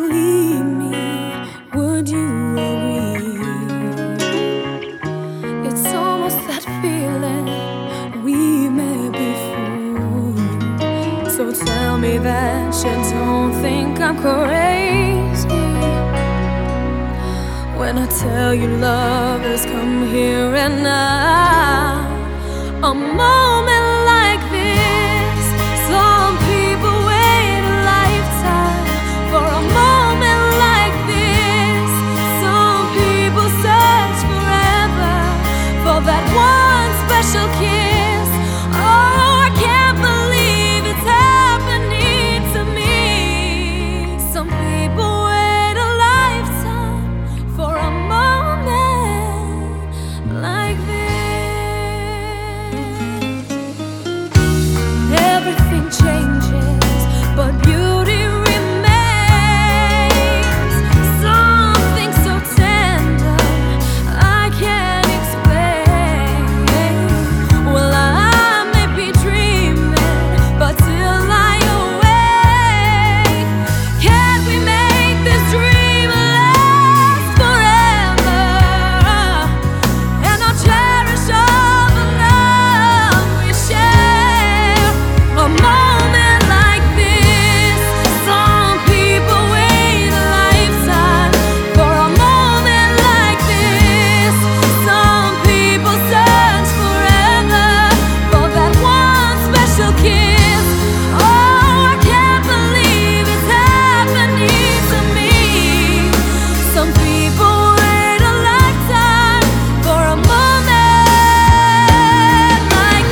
believe me, would you agree? It's almost that feeling we may be fools. So tell me that you don't think I'm crazy when I tell you love has come here and now. A moment like this, some people wait a lifetime for a moment like this. Some people search forever for that one special kiss. Oh, I can't believe it's happening to me. Some people wait a lifetime for a moment like this. Everything changes, but beauty remains. Something so tender I can't explain. Well, I may be dreaming, but till I awake, can't we make this dream last forever? And I'll cherish all the love we share. A moment like this, some people wait a lifetime for a moment like this. Some people search forever for that one special kiss. Oh, I can't believe it's happening to me. Some people wait a lifetime for a moment like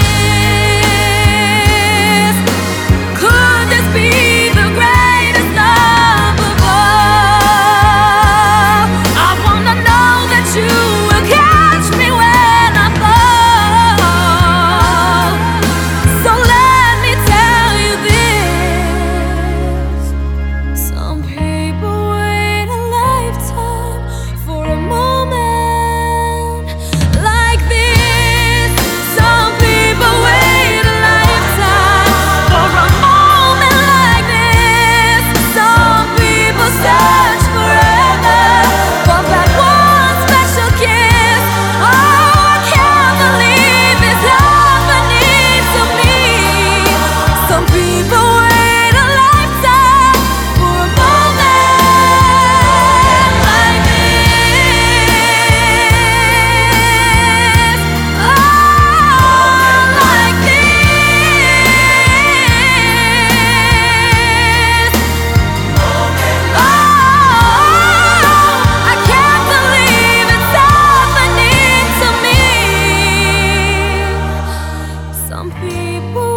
this. Could this be the greatest love of all? I wanna know that you will catch me when I fall. So let me tell you this. Some people wait a lifetime for a moment like this. Some people wait a lifetime for a moment like this. Some people search forever for that one special kiss. Oh, I can't believe it's happening to me. Some people wait a lifetime for a moment like this. Oh, like this. Oh, I can't believe it's happening to me. Some people